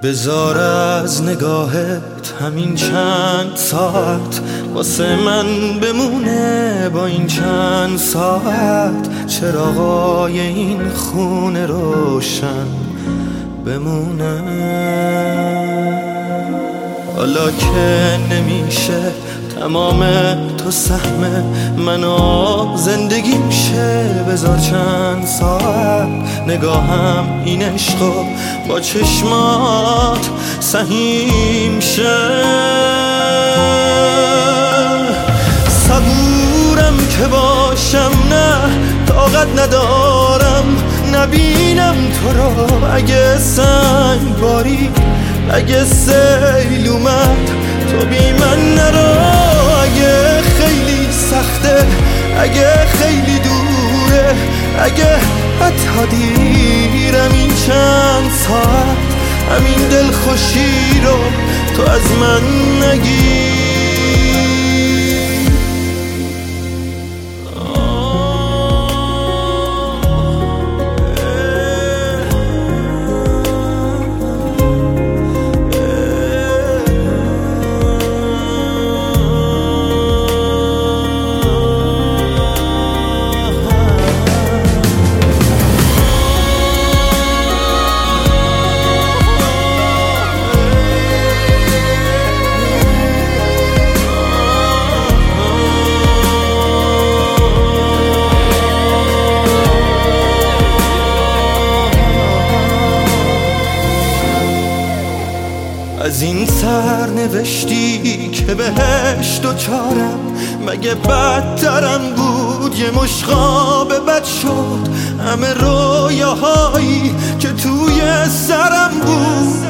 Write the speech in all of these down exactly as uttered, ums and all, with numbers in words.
بذار از نگاهت همین چند ساعت واسه من بمونه، با این چند ساعت چراغای این خونه روشن بمونه. حالا که نمیشه تمام تو سهم منو زندگی میشه، بذار چند ساعت نگاهم این عشقو با چشمات سهیم شه. صبورم که باشم، نه طاقت ندارم نبینم تو رو. اگه سنگ باری، اگه سیل اومد تو بی من نرو. اگه خیلی سخته، اگه خیلی دوره، اگه حتی دیرم، این چند ساعت همین دلخوشی رو تو از من نگیر. از این سرنوشتی که بهش دوچارم، مگه بدترم بود یه مشقاب بد شد. همه رویاهایی که توی سرم بود،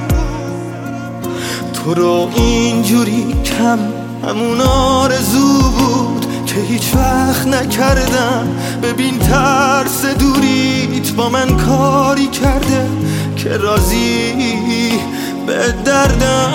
تو رو اینجوری کم همون آرزو بود که هیچ وقت نکردم. ببین ترس دوریت با من کاری کرده که راضی به دردم.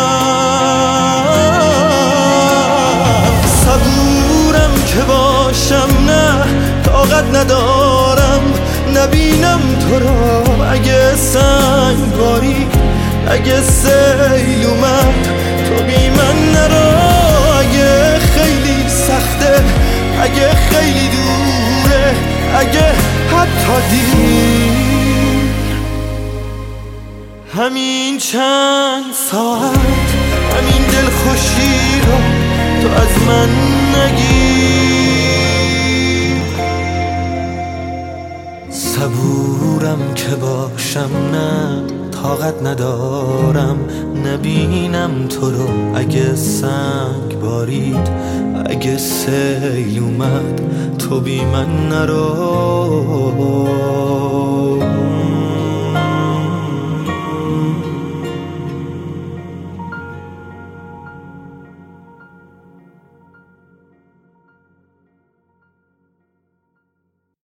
صبورم که باشم، نه طاقت ندارم نبینم تو رو. اگه سنگ باری، اگه سیل اومد تو بی من نرو. اگه خیلی سخته، اگه خیلی دوره، اگه حتی دیر، همین چند ساعت همین دلخوشی رو تو از من نگیر. صبورم که باشم، نه طاقت ندارم نبینم تو رو. اگه سنگ بارید، اگه سیل اومد تو بی من نرو.